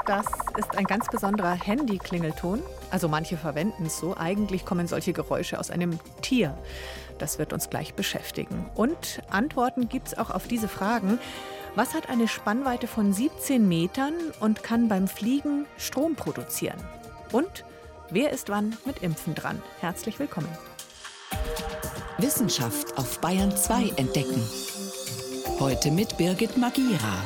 Das ist ein ganz besonderer Handy-Klingelton. Also manche verwenden es so. Eigentlich kommen solche Geräusche aus einem Tier. Das wird uns gleich beschäftigen. Und Antworten gibt es auch auf diese Fragen. Was hat eine Spannweite von 17 Metern und kann beim Fliegen Strom produzieren? Und wer ist wann mit Impfen dran? Herzlich willkommen. Wissenschaft auf Bayern 2 entdecken. Heute mit Birgit Magira.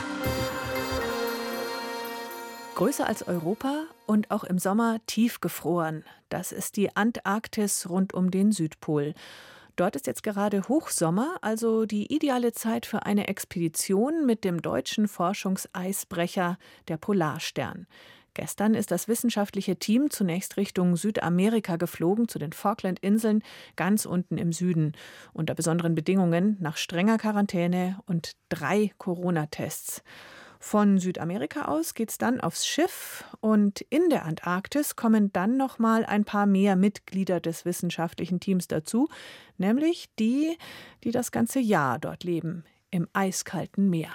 Größer als Europa und auch im Sommer tiefgefroren. Das ist die Antarktis rund um den Südpol. Dort ist jetzt gerade Hochsommer, also die ideale Zeit für eine Expedition mit dem deutschen Forschungseisbrecher, der Polarstern. Gestern ist das wissenschaftliche Team zunächst Richtung Südamerika geflogen, zu den Falklandinseln, ganz unten im Süden, unter besonderen Bedingungen, nach strenger Quarantäne und 3 Corona-Tests. Von Südamerika aus geht's dann aufs Schiff und in der Antarktis kommen dann noch mal ein paar mehr Mitglieder des wissenschaftlichen Teams dazu, nämlich die das ganze Jahr dort leben, im eiskalten Meer.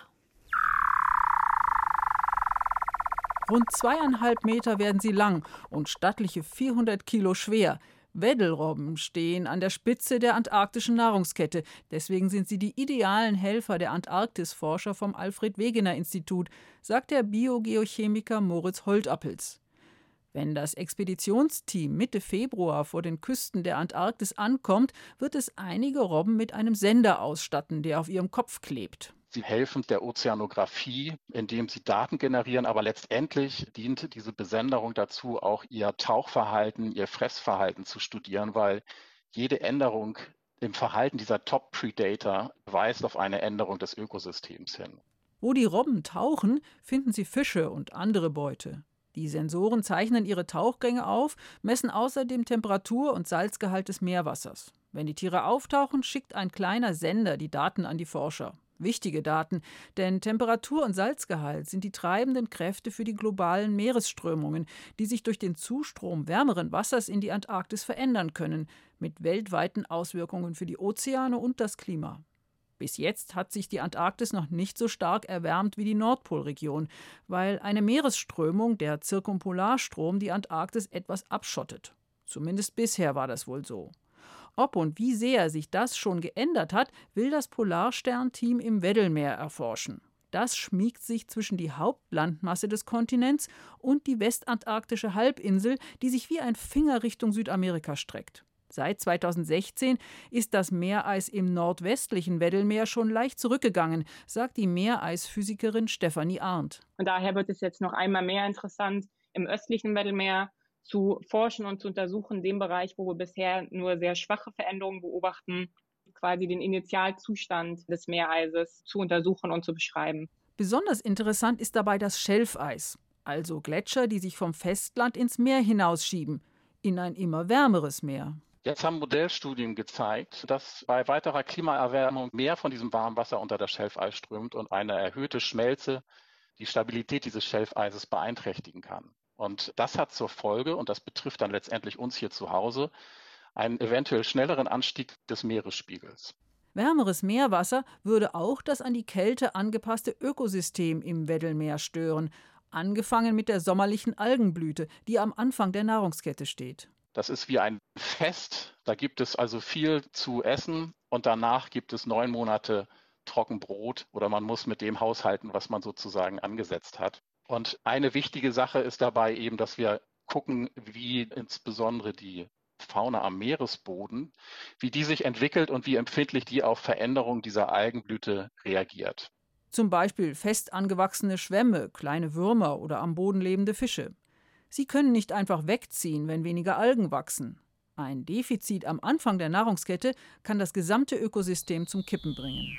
Rund 2,5 Meter werden sie lang und stattliche 400 Kilo schwer. Weddelrobben stehen an der Spitze der antarktischen Nahrungskette. Deswegen sind sie die idealen Helfer der Antarktisforscher vom Alfred-Wegener-Institut, sagt der Biogeochemiker Moritz Holtappels. Wenn das Expeditionsteam Mitte Februar vor den Küsten der Antarktis ankommt, wird es einige Robben mit einem Sender ausstatten, der auf ihrem Kopf klebt. Sie helfen der Ozeanographie, indem sie Daten generieren, aber letztendlich dient diese Besenderung dazu, auch ihr Tauchverhalten, ihr Fressverhalten zu studieren, weil jede Änderung im Verhalten dieser Top-Predator weist auf eine Änderung des Ökosystems hin. Wo die Robben tauchen, finden sie Fische und andere Beute. Die Sensoren zeichnen ihre Tauchgänge auf, messen außerdem Temperatur und Salzgehalt des Meerwassers. Wenn die Tiere auftauchen, schickt ein kleiner Sender die Daten an die Forscher. Wichtige Daten, denn Temperatur und Salzgehalt sind die treibenden Kräfte für die globalen Meeresströmungen, die sich durch den Zustrom wärmeren Wassers in die Antarktis verändern können, mit weltweiten Auswirkungen für die Ozeane und das Klima. Bis jetzt hat sich die Antarktis noch nicht so stark erwärmt wie die Nordpolregion, weil eine Meeresströmung, der Zirkumpolarstrom, die Antarktis etwas abschottet. Zumindest bisher war das wohl so. Ob und wie sehr sich das schon geändert hat, will das Polarstern-Team im Weddellmeer erforschen. Das schmiegt sich zwischen die Hauptlandmasse des Kontinents und die westantarktische Halbinsel, die sich wie ein Finger Richtung Südamerika streckt. Seit 2016 ist das Meereis im nordwestlichen Weddellmeer schon leicht zurückgegangen, sagt die Meereisphysikerin Stefanie Arndt. Und daher wird es jetzt noch einmal mehr interessant, im östlichen Weddellmeer zu forschen und zu untersuchen, den Bereich, wo wir bisher nur sehr schwache Veränderungen beobachten, quasi den Initialzustand des Meereises zu untersuchen und zu beschreiben. Besonders interessant ist dabei das Schelfeis, also Gletscher, die sich vom Festland ins Meer hinausschieben, in ein immer wärmeres Meer. Jetzt haben Modellstudien gezeigt, dass bei weiterer Klimaerwärmung mehr von diesem warmen Wasser unter das Schelfeis strömt und eine erhöhte Schmelze die Stabilität dieses Schelfeises beeinträchtigen kann. Und das hat zur Folge, und das betrifft dann letztendlich uns hier zu Hause, einen eventuell schnelleren Anstieg des Meeresspiegels. Wärmeres Meerwasser würde auch das an die Kälte angepasste Ökosystem im Weddellmeer stören, angefangen mit der sommerlichen Algenblüte, die am Anfang der Nahrungskette steht. Das ist wie ein Fest, da gibt es also viel zu essen und danach gibt es 9 Monate Trockenbrot oder man muss mit dem haushalten, was man sozusagen angesetzt hat. Und eine wichtige Sache ist dabei eben, dass wir gucken, wie insbesondere die Fauna am Meeresboden, wie die sich entwickelt und wie empfindlich die auf Veränderungen dieser Algenblüte reagiert. Zum Beispiel fest angewachsene Schwämme, kleine Würmer oder am Boden lebende Fische. Sie können nicht einfach wegziehen, wenn weniger Algen wachsen. Ein Defizit am Anfang der Nahrungskette kann das gesamte Ökosystem zum Kippen bringen.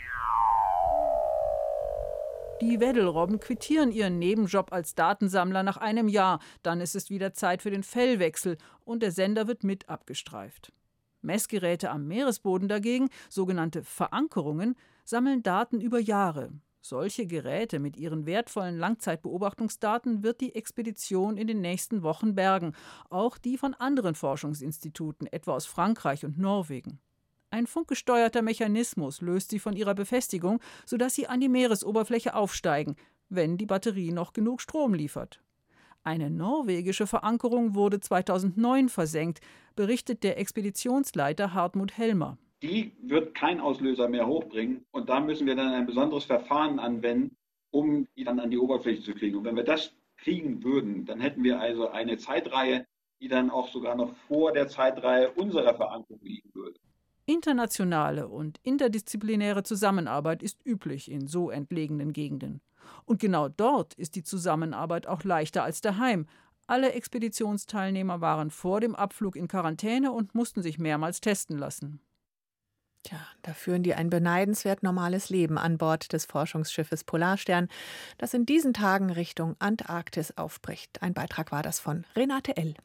Die Weddellrobben quittieren ihren Nebenjob als Datensammler nach einem Jahr. Dann ist es wieder Zeit für den Fellwechsel und der Sender wird mit abgestreift. Messgeräte am Meeresboden dagegen, sogenannte Verankerungen, sammeln Daten über Jahre. Solche Geräte mit ihren wertvollen Langzeitbeobachtungsdaten wird die Expedition in den nächsten Wochen bergen, auch die von anderen Forschungsinstituten, etwa aus Frankreich und Norwegen. Ein funkgesteuerter Mechanismus löst sie von ihrer Befestigung, sodass sie an die Meeresoberfläche aufsteigen, wenn die Batterie noch genug Strom liefert. Eine norwegische Verankerung wurde 2009 versenkt, berichtet der Expeditionsleiter Hartmut Helmer. Die wird kein Auslöser mehr hochbringen und da müssen wir dann ein besonderes Verfahren anwenden, um die dann an die Oberfläche zu kriegen. Und wenn wir das kriegen würden, dann hätten wir also eine Zeitreihe, die dann auch sogar noch vor der Zeitreihe unserer Verankerung liegen würde. Internationale und interdisziplinäre Zusammenarbeit ist üblich in so entlegenen Gegenden. Und genau dort ist die Zusammenarbeit auch leichter als daheim. Alle Expeditionsteilnehmer waren vor dem Abflug in Quarantäne und mussten sich mehrmals testen lassen. Tja, da führen die ein beneidenswert normales Leben an Bord des Forschungsschiffes Polarstern, das in diesen Tagen Richtung Antarktis aufbricht. Ein Beitrag war das von Renate L.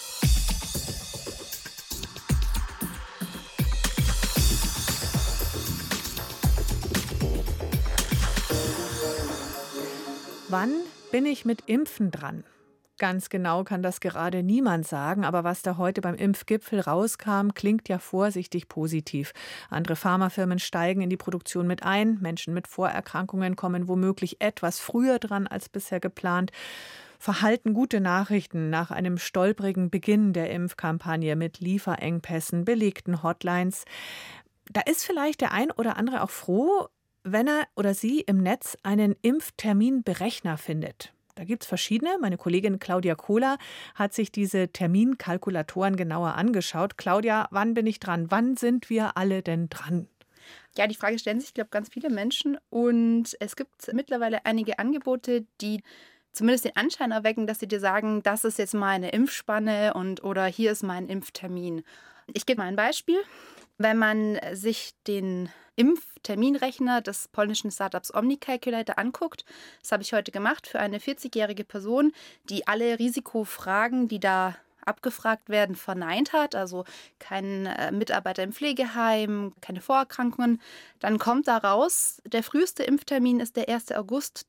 Wann bin ich mit Impfen dran? Ganz genau kann das gerade niemand sagen, aber was da heute beim Impfgipfel rauskam, klingt ja vorsichtig positiv. Andere Pharmafirmen steigen in die Produktion mit ein, Menschen mit Vorerkrankungen kommen womöglich etwas früher dran als bisher geplant. Verhalten gute Nachrichten nach einem stolprigen Beginn der Impfkampagne mit Lieferengpässen, belegten Hotlines. Da ist vielleicht der ein oder andere auch froh, wenn er oder sie im Netz einen Impfterminberechner findet. Da gibt es verschiedene. Meine Kollegin Claudia Kohler hat sich diese Terminkalkulatoren genauer angeschaut. Claudia, wann bin ich dran? Wann sind wir alle denn dran? Ja, die Frage stellen sich, glaube ich, ganz viele Menschen. Und es gibt mittlerweile einige Angebote, die zumindest den Anschein erwecken, dass sie dir sagen, das ist jetzt meine Impfspanne oder hier ist mein Impftermin. Ich gebe mal ein Beispiel. Wenn man sich den Impfterminrechner des polnischen Startups OmniCalculator anguckt, das habe ich heute gemacht für eine 40-jährige Person, die alle Risikofragen, die da abgefragt werden, verneint hat, also kein Mitarbeiter im Pflegeheim, keine Vorerkrankungen, dann kommt da raus, der früheste Impftermin ist der 1. August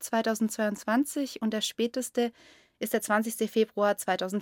2022 und der späteste ist der 20. Februar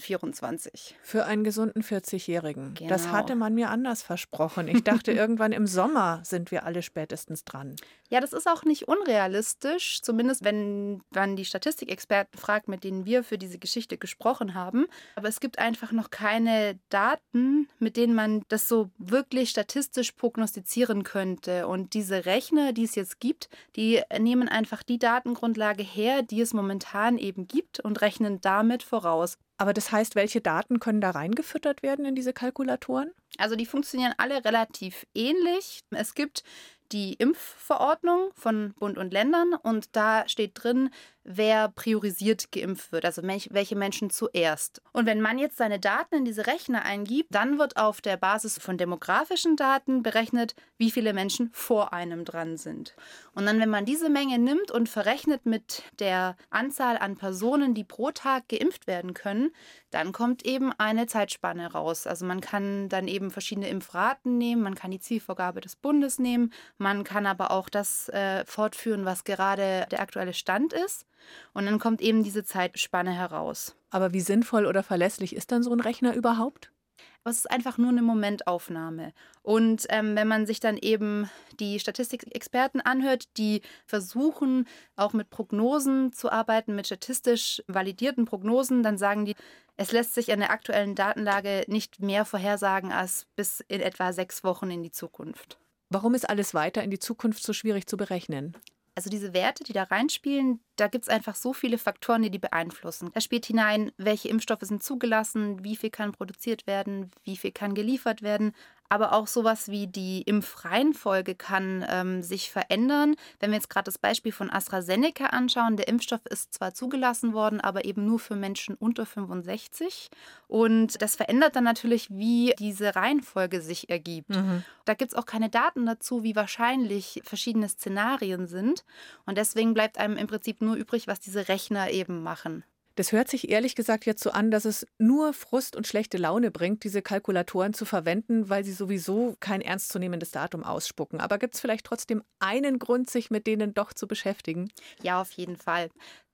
2024. Für einen gesunden 40-Jährigen. Genau. Das hatte man mir anders versprochen. Ich dachte, irgendwann im Sommer sind wir alle spätestens dran. Ja, das ist auch nicht unrealistisch, zumindest wenn man die Statistikexperten fragt, mit denen wir für diese Geschichte gesprochen haben. Aber es gibt einfach noch keine Daten, mit denen man das so wirklich statistisch prognostizieren könnte. Und diese Rechner, die es jetzt gibt, die nehmen einfach die Datengrundlage her, die es momentan eben gibt und rechnen damit voraus. Aber das heißt, welche Daten können da reingefüttert werden in diese Kalkulatoren? Also die funktionieren alle relativ ähnlich. Es gibt die Impfverordnung von Bund und Ländern und da steht drin, wer priorisiert geimpft wird, also welche Menschen zuerst. Und wenn man jetzt seine Daten in diese Rechner eingibt, dann wird auf der Basis von demografischen Daten berechnet, wie viele Menschen vor einem dran sind. Und dann, wenn man diese Menge nimmt und verrechnet mit der Anzahl an Personen, die pro Tag geimpft werden können, dann kommt eben eine Zeitspanne raus. Also man kann dann eben verschiedene Impfraten nehmen, man kann die Zielvorgabe des Bundes nehmen, man kann aber auch das fortführen, was gerade der aktuelle Stand ist. Und dann kommt eben diese Zeitspanne heraus. Aber wie sinnvoll oder verlässlich ist dann so ein Rechner überhaupt? Aber es ist einfach nur eine Momentaufnahme. Und wenn man sich dann eben die Statistikexperten anhört, die versuchen, auch mit Prognosen zu arbeiten, mit statistisch validierten Prognosen, dann sagen die, es lässt sich an der aktuellen Datenlage nicht mehr vorhersagen als bis in etwa 6 Wochen in die Zukunft. Warum ist alles weiter in die Zukunft so schwierig zu berechnen? Also diese Werte, die da reinspielen, da gibt es einfach so viele Faktoren, die beeinflussen. Da spielt hinein, welche Impfstoffe sind zugelassen, wie viel kann produziert werden, wie viel kann geliefert werden. Aber auch sowas wie die Impfreihenfolge kann sich verändern. Wenn wir jetzt gerade das Beispiel von AstraZeneca anschauen, der Impfstoff ist zwar zugelassen worden, aber eben nur für Menschen unter 65. Und das verändert dann natürlich, wie diese Reihenfolge sich ergibt. Da gibt es auch keine Daten dazu, wie wahrscheinlich verschiedene Szenarien sind. Und deswegen bleibt einem im Prinzip nur übrig, was diese Rechner eben machen. Das hört sich ehrlich gesagt jetzt so an, dass es nur Frust und schlechte Laune bringt, diese Kalkulatoren zu verwenden, weil sie sowieso kein ernstzunehmendes Datum ausspucken. Aber gibt es vielleicht trotzdem einen Grund, sich mit denen doch zu beschäftigen? Ja, auf jeden Fall.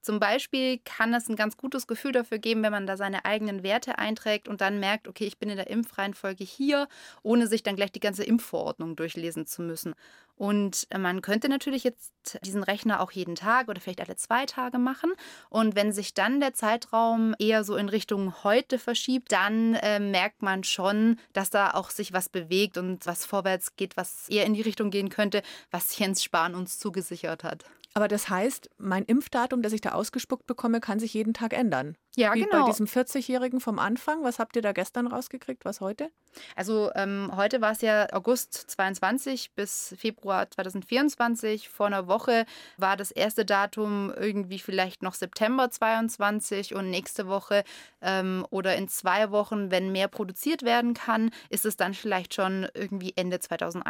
Zum Beispiel kann es ein ganz gutes Gefühl dafür geben, wenn man da seine eigenen Werte einträgt und dann merkt, okay, ich bin in der Impfreihenfolge hier, ohne sich dann gleich die ganze Impfverordnung durchlesen zu müssen. Und man könnte natürlich jetzt diesen Rechner auch jeden Tag oder vielleicht alle 2 Tage machen. Und wenn sich dann der Zeitraum eher so in Richtung heute verschiebt, dann merkt man schon, dass da auch sich was bewegt und was vorwärts geht, was eher in die Richtung gehen könnte, was Jens Spahn uns zugesichert hat. Aber das heißt, mein Impfdatum, das ich da ausgespuckt bekomme, kann sich jeden Tag ändern. Ja, Wie genau. bei diesem 40-Jährigen vom Anfang. Was habt ihr da gestern rausgekriegt? Was heute? Also heute war es ja August 22 bis Februar 2024. Vor einer Woche war das erste Datum irgendwie vielleicht noch September 22 und nächste Woche oder in 2 Wochen, wenn mehr produziert werden kann, ist es dann vielleicht schon irgendwie Ende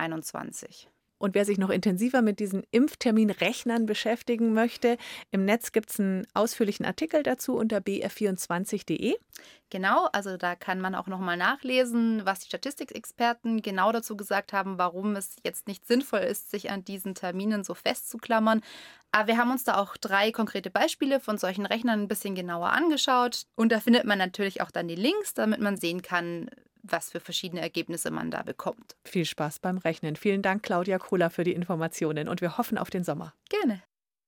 2021. Und wer sich noch intensiver mit diesen Impfterminrechnern beschäftigen möchte, im Netz gibt es einen ausführlichen Artikel dazu unter br24.de. Genau, also da kann man auch nochmal nachlesen, was die Statistikexperten genau dazu gesagt haben, warum es jetzt nicht sinnvoll ist, sich an diesen Terminen so festzuklammern. Aber wir haben uns da auch 3 konkrete Beispiele von solchen Rechnern ein bisschen genauer angeschaut. Und da findet man natürlich auch dann die Links, damit man sehen kann, was für verschiedene Ergebnisse man da bekommt. Viel Spaß beim Rechnen. Vielen Dank, Claudia Kohler, für die Informationen. Und wir hoffen auf den Sommer. Gerne.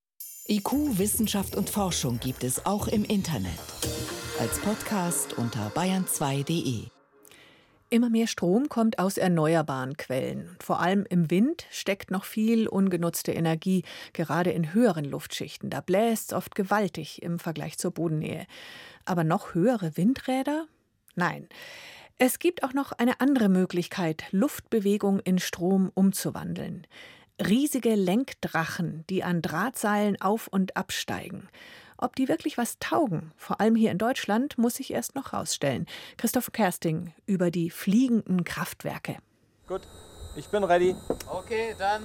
IQ, Wissenschaft und Forschung gibt es auch im Internet. Als Podcast unter bayern2.de. Immer mehr Strom kommt aus erneuerbaren Quellen. Vor allem im Wind steckt noch viel ungenutzte Energie, gerade in höheren Luftschichten. Da bläst es oft gewaltig im Vergleich zur Bodennähe. Aber noch höhere Windräder? Nein. Es gibt auch noch eine andere Möglichkeit, Luftbewegung in Strom umzuwandeln. Riesige Lenkdrachen, die an Drahtseilen auf- und absteigen. Ob die wirklich was taugen, vor allem hier in Deutschland, muss sich erst noch rausstellen. Christoph Kersting über die fliegenden Kraftwerke. Gut, ich bin ready. Okay, dann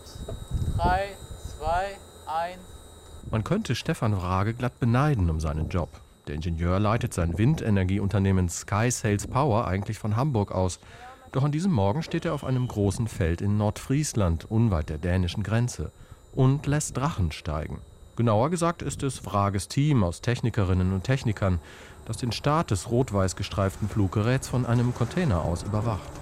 3, 2, 1. Man könnte Stefan Vrage glatt beneiden um seinen Job. Der Ingenieur leitet sein Windenergieunternehmen Sky Sales Power eigentlich von Hamburg aus. Doch an diesem Morgen steht er auf einem großen Feld in Nordfriesland, unweit der dänischen Grenze, und lässt Drachen steigen. Genauer gesagt ist es Vrages Team aus Technikerinnen und Technikern, das den Start des rot-weiß gestreiften Fluggeräts von einem Container aus überwacht.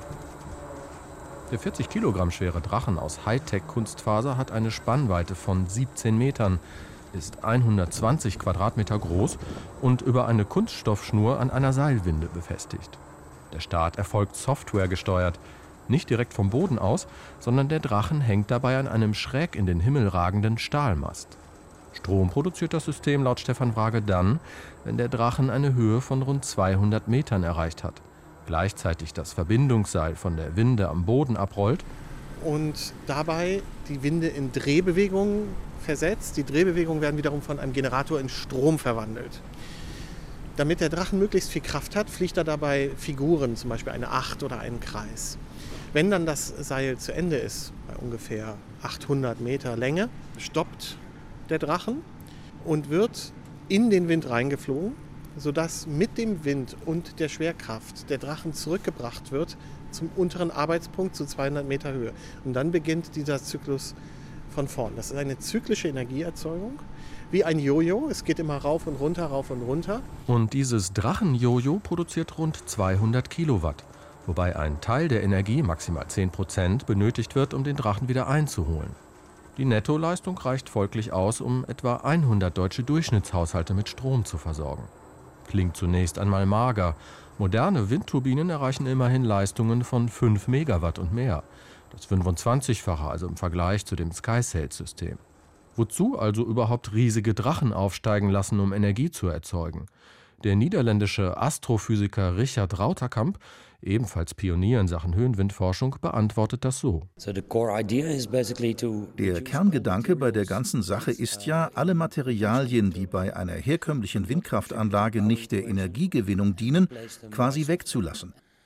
Der 40 Kilogramm schwere Drachen aus Hightech-Kunstfaser hat eine Spannweite von 17 Metern, ist 120 Quadratmeter groß und über eine Kunststoffschnur an einer Seilwinde befestigt. Der Start erfolgt softwaregesteuert, nicht direkt vom Boden aus, sondern der Drachen hängt dabei an einem schräg in den Himmel ragenden Stahlmast. Strom produziert das System laut Stefan Vrage dann, wenn der Drachen eine Höhe von rund 200 Metern erreicht hat, gleichzeitig das Verbindungsseil von der Winde am Boden abrollt und dabei die Winde in Drehbewegungen versetzt. Die Drehbewegungen werden wiederum von einem Generator in Strom verwandelt. Damit der Drachen möglichst viel Kraft hat, fliegt er dabei Figuren, zum Beispiel eine Acht oder einen Kreis. Wenn dann das Seil zu Ende ist, bei ungefähr 800 Meter Länge, stoppt der Drachen und wird in den Wind reingeflogen, sodass mit dem Wind und der Schwerkraft der Drachen zurückgebracht wird zum unteren Arbeitspunkt zu 200 Meter Höhe. Und dann beginnt dieser Zyklus von vorn. Das ist eine zyklische Energieerzeugung, wie ein Jojo. Es geht immer rauf und runter, rauf und runter. Und dieses Drachen-Jojo produziert rund 200 Kilowatt, wobei ein Teil der Energie, maximal 10%, benötigt wird, um den Drachen wieder einzuholen. Die Nettoleistung reicht folglich aus, um etwa 100 deutsche Durchschnittshaushalte mit Strom zu versorgen. Klingt zunächst einmal mager. Moderne Windturbinen erreichen immerhin Leistungen von 5 Megawatt und mehr. Das 25-fache, also im Vergleich zu dem Sky-Sales-System. Wozu also überhaupt riesige Drachen aufsteigen lassen, um Energie zu erzeugen? Der niederländische Astrophysiker Richard Rauterkamp, ebenfalls Pionier in Sachen Höhenwindforschung, beantwortet das so. Der Kerngedanke bei der ganzen Sache ist ja, alle Materialien, die bei einer herkömmlichen Windkraftanlage nicht der Energiegewinnung dienen, quasi wegzulassen.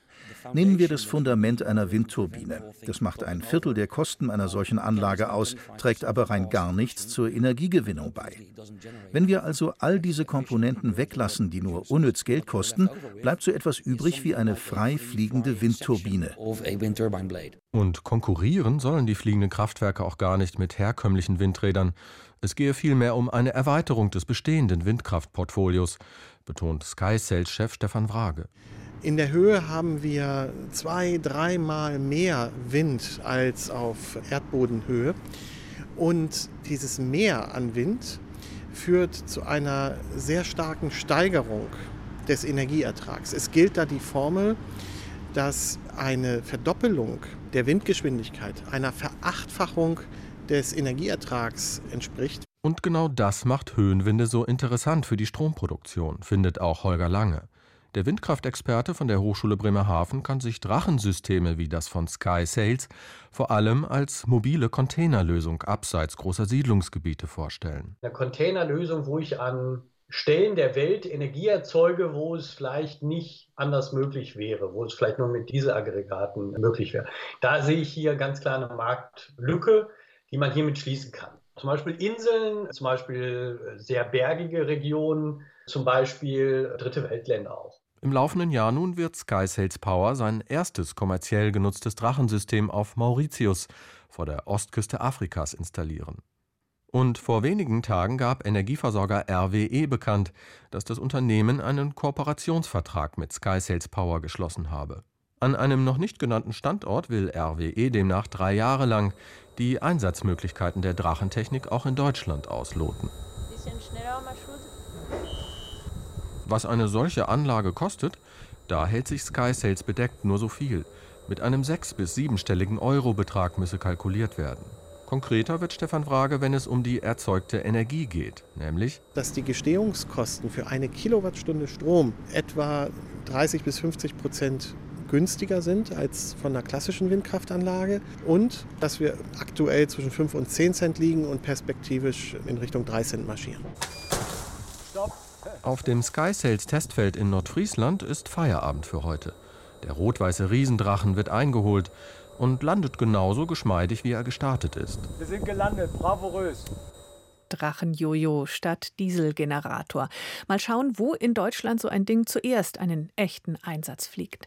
Nehmen wir das Fundament einer Windturbine. Das macht 1/4 der Kosten einer solchen Anlage aus, trägt aber rein gar nichts zur Energiegewinnung bei. Wenn wir also all diese Komponenten weglassen, die nur unnütz Geld kosten, bleibt so etwas übrig wie eine frei fliegende Windturbine. Und konkurrieren sollen die fliegenden Kraftwerke auch gar nicht mit herkömmlichen Windrädern. Es gehe vielmehr um eine Erweiterung des bestehenden Windkraftportfolios, betont SkySails-Chef Stefan Wrage. In der Höhe haben wir 2-3 Mal mehr Wind als auf Erdbodenhöhe. Und dieses Mehr an Wind führt zu einer sehr starken Steigerung des Energieertrags. Es gilt da die Formel, dass eine Verdoppelung der Windgeschwindigkeit einer Verachtfachung des Energieertrags entspricht. Und genau das macht Höhenwinde so interessant für die Stromproduktion, findet auch Holger Lange. Der Windkraftexperte von der Hochschule Bremerhaven kann sich Drachensysteme wie das von SkySails vor allem als mobile Containerlösung abseits großer Siedlungsgebiete vorstellen. Eine Containerlösung, wo ich an Stellen der Welt Energie erzeuge, wo es vielleicht nicht anders möglich wäre, wo es vielleicht nur mit Dieselaggregaten möglich wäre. Da sehe ich hier ganz klar eine Marktlücke, die man hiermit schließen kann. Zum Beispiel Inseln, zum Beispiel sehr bergige Regionen, zum Beispiel dritte Weltländer auch. Im laufenden Jahr nun wird SkySails Power sein erstes kommerziell genutztes Drachensystem auf Mauritius vor der Ostküste Afrikas installieren. Und vor wenigen Tagen gab Energieversorger RWE bekannt, dass das Unternehmen einen Kooperationsvertrag mit SkySails Power geschlossen habe. An einem noch nicht genannten Standort will RWE demnach 3 Jahre lang die Einsatzmöglichkeiten der Drachentechnik auch in Deutschland ausloten. Bisschen schneller, Maschud. Was eine solche Anlage kostet, da hält sich SkySails bedeckt nur so viel. Mit einem 6- bis 7-stelligen Euro-Betrag müsse kalkuliert werden. Konkreter wird Stefan Wrage, wenn es um die erzeugte Energie geht, nämlich dass die Gestehungskosten für eine Kilowattstunde Strom etwa 30 bis 50% günstiger sind als von einer klassischen Windkraftanlage und dass wir aktuell zwischen 5 und 10 Cent liegen und perspektivisch in Richtung 3 Cent marschieren. Auf dem SkySails Testfeld in Nordfriesland ist Feierabend für heute. Der rot-weiße Riesendrachen wird eingeholt und landet genauso geschmeidig, wie er gestartet ist. Wir sind gelandet, bravourös. Drachenjojo statt Dieselgenerator. Mal schauen, wo in Deutschland so ein Ding zuerst einen echten Einsatz fliegt.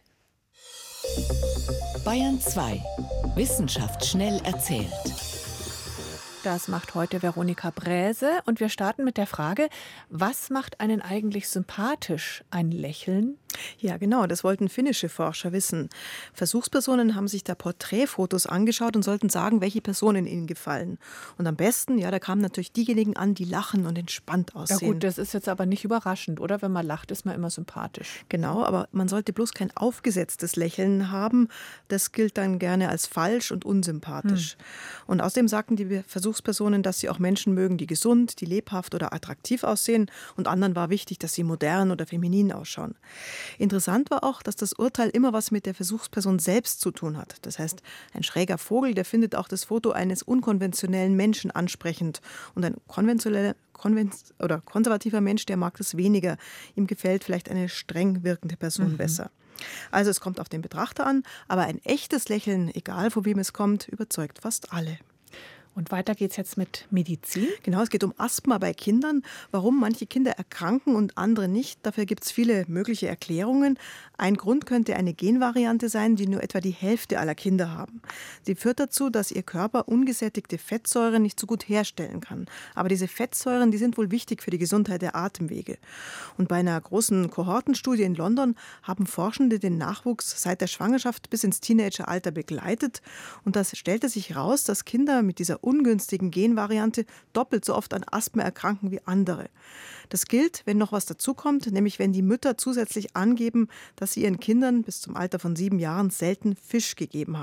Bayern 2. Wissenschaft schnell erzählt. Das macht heute Veronika Bräse und wir starten mit der Frage, was macht einen eigentlich sympathisch? Ein Lächeln? Ja, genau, das wollten finnische Forscher wissen. Versuchspersonen haben sich da Porträtfotos angeschaut und sollten sagen, welche Personen ihnen gefallen. Und am besten, ja, da kamen natürlich diejenigen an, die lachen und entspannt aussehen. Ja gut, das ist jetzt aber nicht überraschend, oder? Wenn man lacht, ist man immer sympathisch. Genau, aber man sollte bloß kein aufgesetztes Lächeln haben. Das gilt dann gerne als falsch und unsympathisch. Und außerdem sagten die Versuchspersonen, dass sie auch Menschen mögen, die gesund, die lebhaft oder attraktiv aussehen. Und anderen war wichtig, dass sie modern oder feminin ausschauen. Interessant war auch, dass das Urteil immer was mit der Versuchsperson selbst zu tun hat. Das heißt, ein schräger Vogel, der findet auch das Foto eines unkonventionellen Menschen ansprechend. Und ein konservativer Mensch, der mag das weniger. Ihm gefällt vielleicht eine streng wirkende Person besser. Also es kommt auf den Betrachter an, aber ein echtes Lächeln, egal von wem es kommt, überzeugt fast alle. Und weiter geht's jetzt mit Medizin. Genau, es geht um Asthma bei Kindern. Warum manche Kinder erkranken und andere nicht, dafür gibt es viele mögliche Erklärungen. Ein Grund könnte eine Genvariante sein, die nur etwa die Hälfte aller Kinder haben. Sie führt dazu, dass ihr Körper ungesättigte Fettsäuren nicht so gut herstellen kann. Aber diese Fettsäuren, die sind wohl wichtig für die Gesundheit der Atemwege. Und bei einer großen Kohortenstudie in London haben Forschende den Nachwuchs seit der Schwangerschaft bis ins Teenageralter begleitet. Und das stellte sich heraus, dass Kinder mit dieser ungünstigen Genvariante doppelt so oft an Asthma erkranken wie andere. Das gilt, wenn noch was dazukommt, nämlich wenn die Mütter zusätzlich angeben, dass sie ihren Kindern bis zum Alter von 7 Jahren selten Fisch gegeben haben.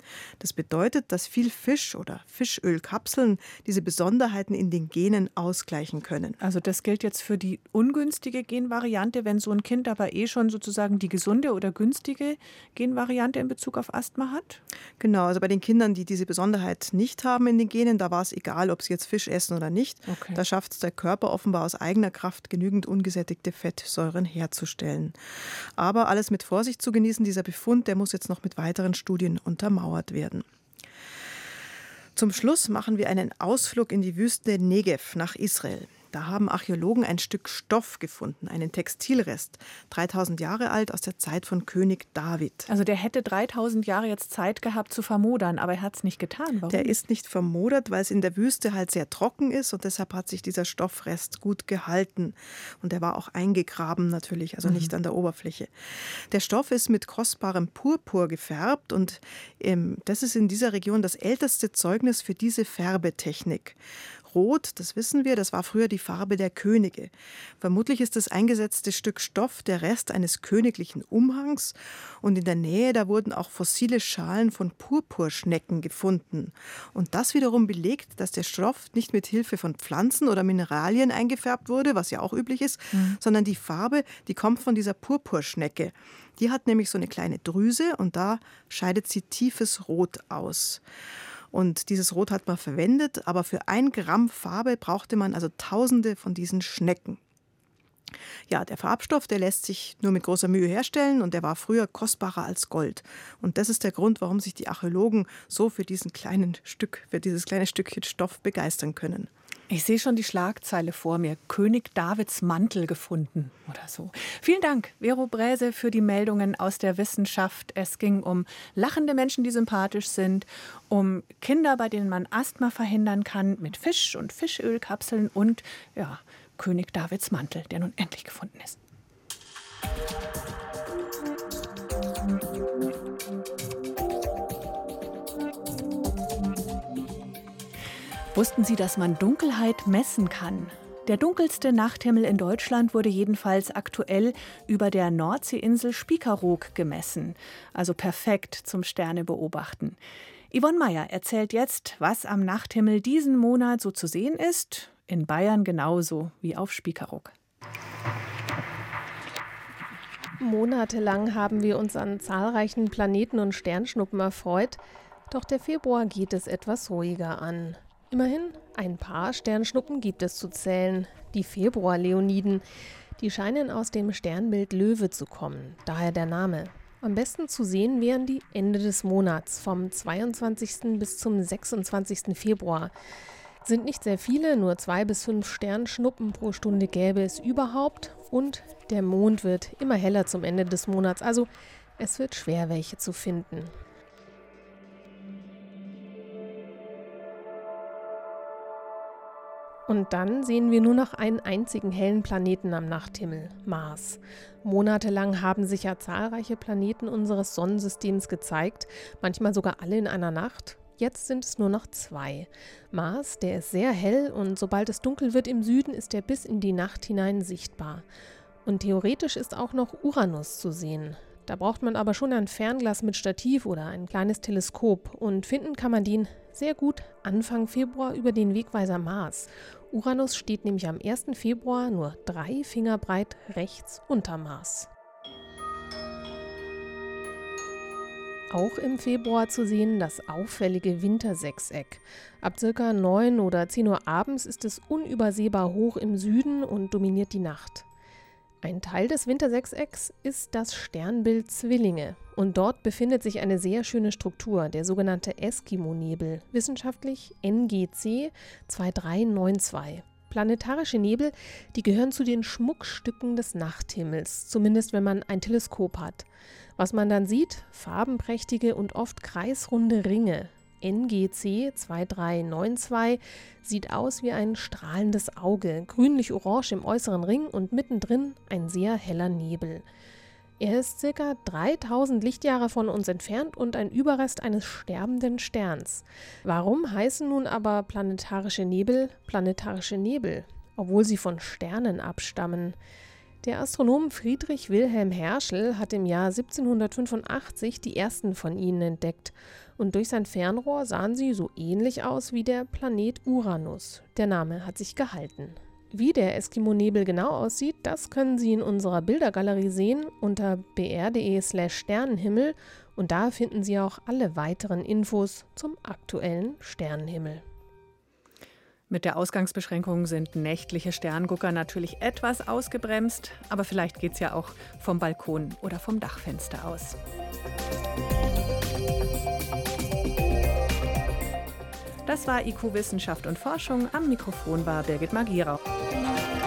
Das bedeutet, dass viel Fisch oder Fischölkapseln diese Besonderheiten in den Genen ausgleichen können. Also das gilt jetzt für die ungünstige Genvariante, wenn so ein Kind aber schon sozusagen die gesunde oder günstige Genvariante in Bezug auf Asthma hat? Genau, also bei den Kindern, die diese Besonderheit nicht haben in den Genen, da war es egal, ob sie jetzt Fisch essen oder nicht. Okay. Da schafft es der Körper offenbar aus eigener Kraft, genügend ungesättigte Fettsäuren herzustellen. Aber alles mit Vorsicht zu genießen, dieser Befund, der muss jetzt noch mit weiteren Studien untermauert werden. Zum Schluss machen wir einen Ausflug in die Wüste Negev nach Israel. Da haben Archäologen ein Stück Stoff gefunden, einen Textilrest, 3000 Jahre alt, aus der Zeit von König David. Also der hätte 3000 Jahre jetzt Zeit gehabt zu vermodern, aber er hat es nicht getan. Warum? Der ist nicht vermodert, weil es in der Wüste halt sehr trocken ist und deshalb hat sich dieser Stoffrest gut gehalten. Und der war auch eingegraben natürlich, also nicht an der Oberfläche. Der Stoff ist mit kostbarem Purpur gefärbt und das ist in dieser Region das älteste Zeugnis für diese Färbetechnik. Rot, das wissen wir, das war früher die Farbe der Könige. Vermutlich ist das eingesetzte Stück Stoff der Rest eines königlichen Umhangs und in der Nähe, da wurden auch fossile Schalen von Purpurschnecken gefunden. Und das wiederum belegt, dass der Stoff nicht mit Hilfe von Pflanzen oder Mineralien eingefärbt wurde, was ja auch üblich ist, sondern die Farbe, die kommt von dieser Purpurschnecke. Die hat nämlich so eine kleine Drüse und da scheidet sie tiefes Rot aus. Und dieses Rot hat man verwendet, aber für 1 Gramm Farbe brauchte man also Tausende von diesen Schnecken. Ja, der Farbstoff, der lässt sich nur mit großer Mühe herstellen und der war früher kostbarer als Gold. Und das ist der Grund, warum sich die Archäologen so für dieses kleine Stückchen Stoff begeistern können. Ich sehe schon die Schlagzeile vor mir. König Davids Mantel gefunden oder so. Vielen Dank, Vero Bräse, für die Meldungen aus der Wissenschaft. Es ging um lachende Menschen, die sympathisch sind, um Kinder, bei denen man Asthma verhindern kann, mit Fisch und Fischölkapseln und ja, König Davids Mantel, der nun endlich gefunden ist. Wussten Sie, dass man Dunkelheit messen kann? Der dunkelste Nachthimmel in Deutschland wurde jedenfalls aktuell über der Nordseeinsel Spiekeroog gemessen. Also perfekt zum Sternebeobachten. Yvonne Meyer erzählt jetzt, was am Nachthimmel diesen Monat so zu sehen ist. In Bayern genauso wie auf Spiekeroog. Monatelang haben wir uns an zahlreichen Planeten und Sternschnuppen erfreut. Doch der Februar geht es etwas ruhiger an. Immerhin, ein paar Sternschnuppen gibt es zu zählen, die Februarleoniden. Die scheinen aus dem Sternbild Löwe zu kommen, daher der Name. Am besten zu sehen wären die Ende des Monats, vom 22. bis zum 26. Februar. Sind nicht sehr viele, nur 2 bis 5 Sternschnuppen pro Stunde gäbe es überhaupt. Und der Mond wird immer heller zum Ende des Monats, also es wird schwer, welche zu finden. Und dann sehen wir nur noch einen einzigen hellen Planeten am Nachthimmel, Mars. Monatelang haben sich ja zahlreiche Planeten unseres Sonnensystems gezeigt, manchmal sogar alle in einer Nacht. Jetzt sind es nur noch 2. Mars, der ist sehr hell und sobald es dunkel wird im Süden, ist er bis in die Nacht hinein sichtbar. Und theoretisch ist auch noch Uranus zu sehen. Da braucht man aber schon ein Fernglas mit Stativ oder ein kleines Teleskop. Und finden kann man den sehr gut Anfang Februar über den Wegweiser Mars. Uranus steht nämlich am 1. Februar nur 3 Finger breit rechts unter Mars. Auch im Februar zu sehen das auffällige Wintersechseck. Ab ca. 9 oder 10 Uhr abends ist es unübersehbar hoch im Süden und dominiert die Nacht. Ein Teil des Wintersechsecks ist das Sternbild Zwillinge und dort befindet sich eine sehr schöne Struktur, der sogenannte Eskimo-Nebel, wissenschaftlich NGC 2392. Planetarische Nebel, die gehören zu den Schmuckstücken des Nachthimmels, zumindest wenn man ein Teleskop hat. Was man dann sieht, farbenprächtige und oft kreisrunde Ringe. NGC 2392 sieht aus wie ein strahlendes Auge, grünlich-orange im äußeren Ring und mittendrin ein sehr heller Nebel. Er ist ca. 3000 Lichtjahre von uns entfernt und ein Überrest eines sterbenden Sterns. Warum heißen nun aber planetarische Nebel, obwohl sie von Sternen abstammen? Der Astronom Friedrich Wilhelm Herschel hat im Jahr 1785 die ersten von ihnen entdeckt. Und durch sein Fernrohr sahen sie so ähnlich aus wie der Planet Uranus. Der Name hat sich gehalten. Wie der Eskimo-Nebel genau aussieht, das können Sie in unserer Bildergalerie sehen unter br.de/Sternenhimmel. Und da finden Sie auch alle weiteren Infos zum aktuellen Sternenhimmel. Mit der Ausgangsbeschränkung sind nächtliche Sterngucker natürlich etwas ausgebremst, aber vielleicht geht es ja auch vom Balkon oder vom Dachfenster aus. Das war IQ Wissenschaft und Forschung. Am Mikrofon war Birgit Magierau.